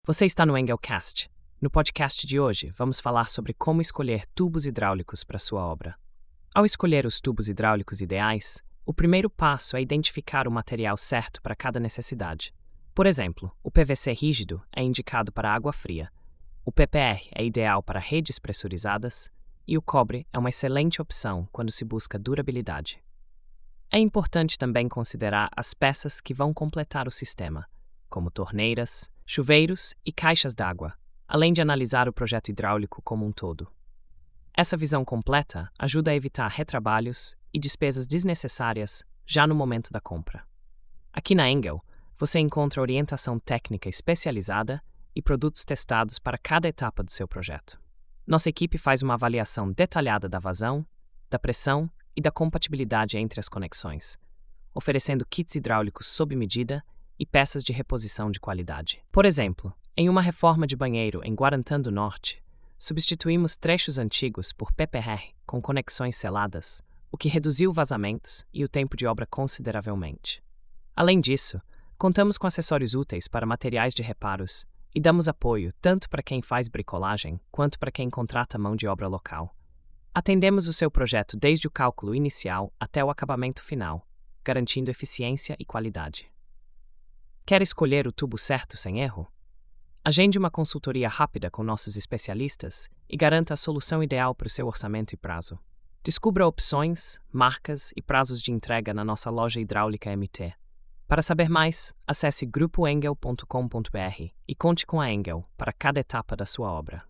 Você está no Engelcast. No podcast de hoje, vamos falar sobre como escolher tubos hidráulicos para sua obra. Ao escolher os tubos hidráulicos ideais, o primeiro passo é identificar o material certo para cada necessidade. Por exemplo, o PVC rígido é indicado para água fria, o PPR é ideal para redes pressurizadas e o cobre é uma excelente opção quando se busca durabilidade. É importante também considerar as peças que vão completar o sistema, como torneiras, chuveiros e caixas d'água, além de analisar o projeto hidráulico como um todo. Essa visão completa ajuda a evitar retrabalhos e despesas desnecessárias já no momento da compra. Aqui na Engel, você encontra orientação técnica especializada e produtos testados para cada etapa do seu projeto. Nossa equipe faz uma avaliação detalhada da vazão, da pressão e da compatibilidade entre as conexões, oferecendo kits hidráulicos sob medida e peças de reposição de qualidade. Por exemplo, em uma reforma de banheiro em Guarantã do Norte, substituímos trechos antigos por PPR com conexões seladas, o que reduziu vazamentos e o tempo de obra consideravelmente. Além disso, contamos com acessórios úteis para materiais de reparos e damos apoio tanto para quem faz bricolagem quanto para quem contrata mão de obra local. Atendemos o seu projeto desde o cálculo inicial até o acabamento final, garantindo eficiência e qualidade. Quer escolher o tubo certo sem erro? Agende uma consultoria rápida com nossos especialistas e garanta a solução ideal para o seu orçamento e prazo. Descubra opções, marcas e prazos de entrega na nossa loja hidráulica MT. Para saber mais, acesse grupoengel.com.br e conte com a Engel para cada etapa da sua obra.